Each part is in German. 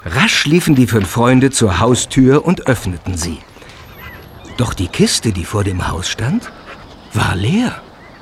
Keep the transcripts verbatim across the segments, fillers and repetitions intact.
Rasch liefen die fünf Freunde zur Haustür und öffneten sie. Doch die Kiste, die vor dem Haus stand, war leer.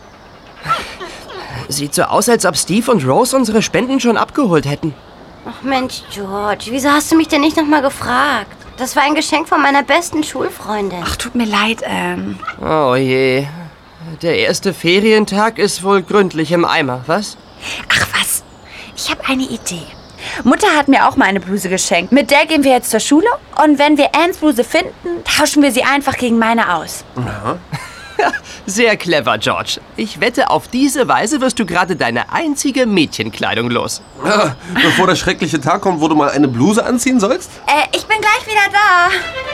Sieht so aus, als ob Steve und Rose unsere Spenden schon abgeholt hätten. Ach Mensch, George, wieso hast du mich denn nicht noch mal gefragt? Das war ein Geschenk von meiner besten Schulfreundin. Ach, tut mir leid, Anne. Oh je. Der erste Ferientag ist wohl gründlich im Eimer, was? Ach was, ich habe eine Idee. Mutter hat mir auch mal eine Bluse geschenkt. Mit der gehen wir jetzt zur Schule und wenn wir Annes Bluse finden, tauschen wir sie einfach gegen meine aus. Ja. Sehr clever, George. Ich wette, auf diese Weise wirst du gerade deine einzige Mädchenkleidung los. Ja, bevor der schreckliche Tag kommt, wo du mal eine Bluse anziehen sollst? Äh, ich bin gleich wieder da.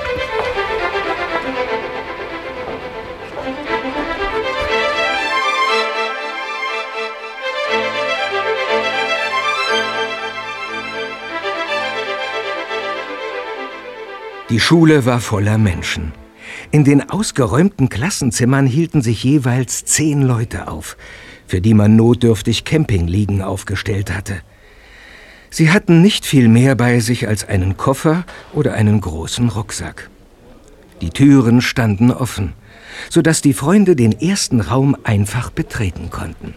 Die Schule war voller Menschen. In den ausgeräumten Klassenzimmern hielten sich jeweils zehn Leute auf, für die man notdürftig Campingliegen aufgestellt hatte. Sie hatten nicht viel mehr bei sich als einen Koffer oder einen großen Rucksack. Die Türen standen offen, sodass die Freunde den ersten Raum einfach betreten konnten.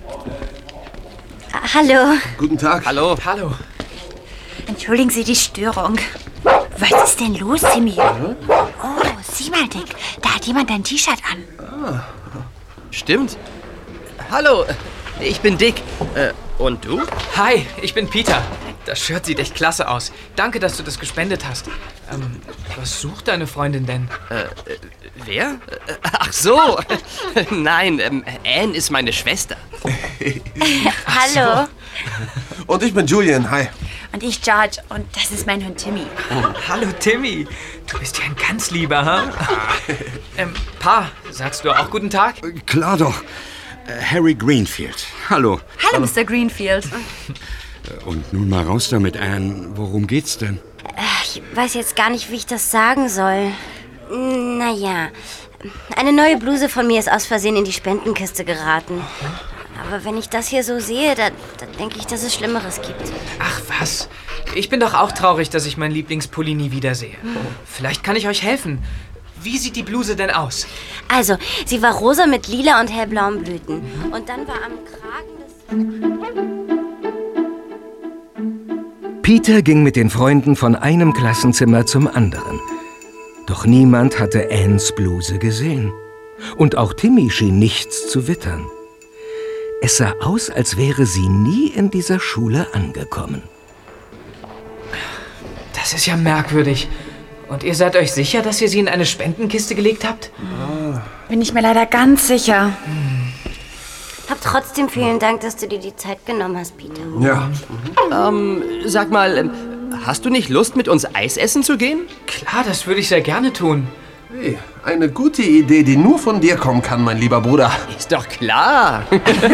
Hallo. Guten Tag. Hallo. Hallo. Entschuldigen Sie die Störung. Was ist denn los, Timmy? Oh, sieh mal, Dick. Da hat jemand dein T-Shirt an. Ah, stimmt. Hallo, ich bin Dick. Äh, und du? Hi, ich bin Peter. Das Shirt sieht echt klasse aus. Danke, dass du das gespendet hast. Ähm, was sucht deine Freundin denn? Äh, äh wer? Äh, ach so. Nein, ähm, Anne ist meine Schwester. Hallo. Und ich bin Julian, hi. Und ich George und das ist mein Hund Timmy. Oh, hallo Timmy. Du bist ja ein ganz lieber, ha? ähm, Pa, sagst du auch guten Tag? Klar doch. Äh, Harry Greenfield. Hallo. Hallo, Mister Greenfield. Und nun mal raus damit, Anne. Worum geht's denn? Ich weiß jetzt gar nicht, wie ich das sagen soll. Naja, eine neue Bluse von mir ist aus Versehen in die Spendenkiste geraten. Aber wenn ich das hier so sehe, dann, dann denke ich, dass es Schlimmeres gibt. Ach was, ich bin doch auch traurig, dass ich meinen Lieblingspulli nie wiedersehe. Vielleicht kann ich euch helfen. Wie sieht die Bluse denn aus? Also, sie war rosa mit lila und hellblauen Blüten. Und dann war am Kragen des... Peter ging mit den Freunden von einem Klassenzimmer zum anderen. Doch niemand hatte Annes Bluse gesehen. Und auch Timmy schien nichts zu wittern. Es sah aus, als wäre sie nie in dieser Schule angekommen. Das ist ja merkwürdig. Und ihr seid euch sicher, dass ihr sie in eine Spendenkiste gelegt habt? Bin ich mir leider ganz sicher. Hm. Hab trotzdem vielen Dank, dass du dir die Zeit genommen hast, Peter. Ja. Ähm, sag mal, hast du nicht Lust, mit uns Eis essen zu gehen? Klar, das würde ich sehr gerne tun. Hey, eine gute Idee, die nur von dir kommen kann, mein lieber Bruder. Ist doch klar.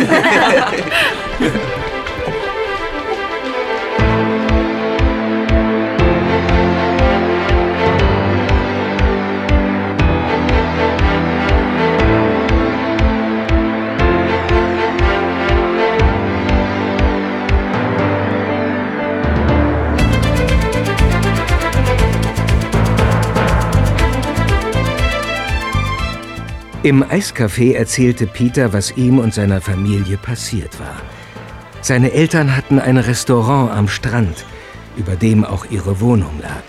Im Eiscafé erzählte Peter, was ihm und seiner Familie passiert war. Seine Eltern hatten ein Restaurant am Strand, über dem auch ihre Wohnung lag.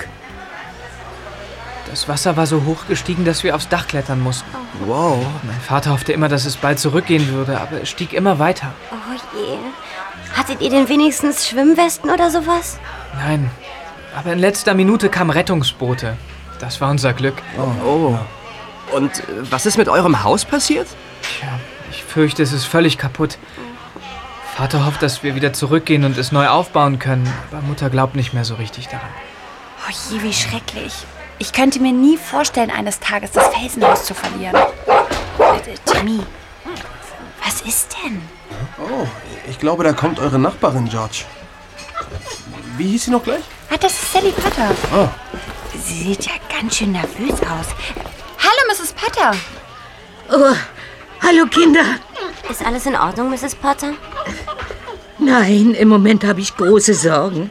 Das Wasser war so hoch gestiegen, dass wir aufs Dach klettern mussten. Wow. Mein Vater hoffte immer, dass es bald zurückgehen würde, aber es stieg immer weiter. Oh je. Hattet ihr denn wenigstens Schwimmwesten oder sowas? Nein, aber in letzter Minute kamen Rettungsboote. Das war unser Glück. Oh. oh. Und was ist mit eurem Haus passiert? Tja, ich fürchte, es ist völlig kaputt. Vater hofft, dass wir wieder zurückgehen und es neu aufbauen können, aber Mutter glaubt nicht mehr so richtig daran. Oh je, wie schrecklich. Ich könnte mir nie vorstellen, eines Tages das Felsenhaus zu verlieren. Äh, Timmy, was ist denn? Oh, ich glaube, da kommt eure Nachbarin, George. Wie hieß sie noch gleich? Ah, das ist Sally Potter. Oh. Sie sieht ja ganz schön nervös aus. Hallo, Misses Potter. Oh, hallo Kinder. Ist alles in Ordnung, Misses Potter? Nein, im Moment habe ich große Sorgen.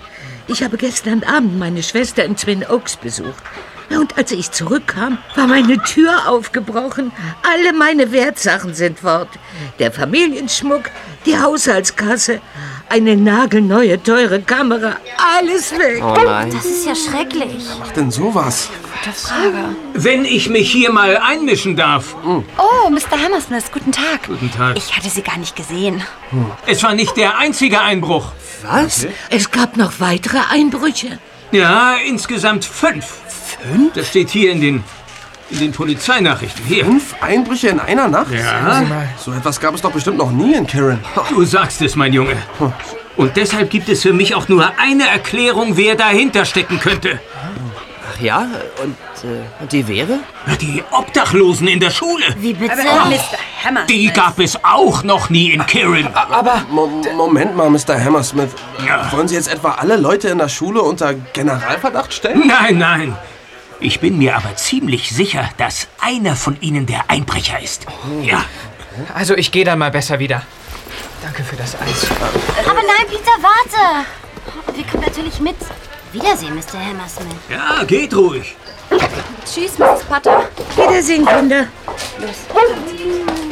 Ich habe gestern Abend meine Schwester im Twin Oaks besucht. Und als ich zurückkam, war meine Tür aufgebrochen. Alle meine Wertsachen sind fort. Der Familienschmuck, die Haushaltskasse, eine nagelneue, teure Kamera, alles weg. Oh nein. Das ist ja schrecklich. Wer macht denn sowas? Gute Frage. Wenn ich mich hier mal einmischen darf. Oh, Mister Hammersmith, guten Tag. Guten Tag. Ich hatte Sie gar nicht gesehen. Es war nicht der einzige Einbruch. Was? Es gab noch weitere Einbrüche. Ja, insgesamt fünf. Fünf? Das steht hier in den, in den Polizeinachrichten. Hier. Fünf Einbrüche in einer Nacht? Ja. So etwas gab es doch bestimmt noch nie in Kirin. Du sagst es, mein Junge. Und deshalb gibt es für mich auch nur eine Erklärung, wer dahinter stecken könnte. Ach ja? Und, äh, und die wäre? Die Obdachlosen in der Schule. Wie bitte? Mister Hammersmith. Die gab es auch noch nie in Kirin. Aber Mo Moment mal, Mister Hammersmith. Ja. Wollen Sie jetzt etwa alle Leute in der Schule unter Generalverdacht stellen? Nein, nein. Ich bin mir aber ziemlich sicher, dass einer von ihnen der Einbrecher ist. Ja. also ich gehe dann mal besser wieder. Danke für das Eis. Aber nein, Peter, warte. Wir kommen natürlich mit. Wiedersehen, Mister Hammersmith. Ja, geht ruhig. Tschüss, Misses Potter. Wiedersehen, Kinder. Los.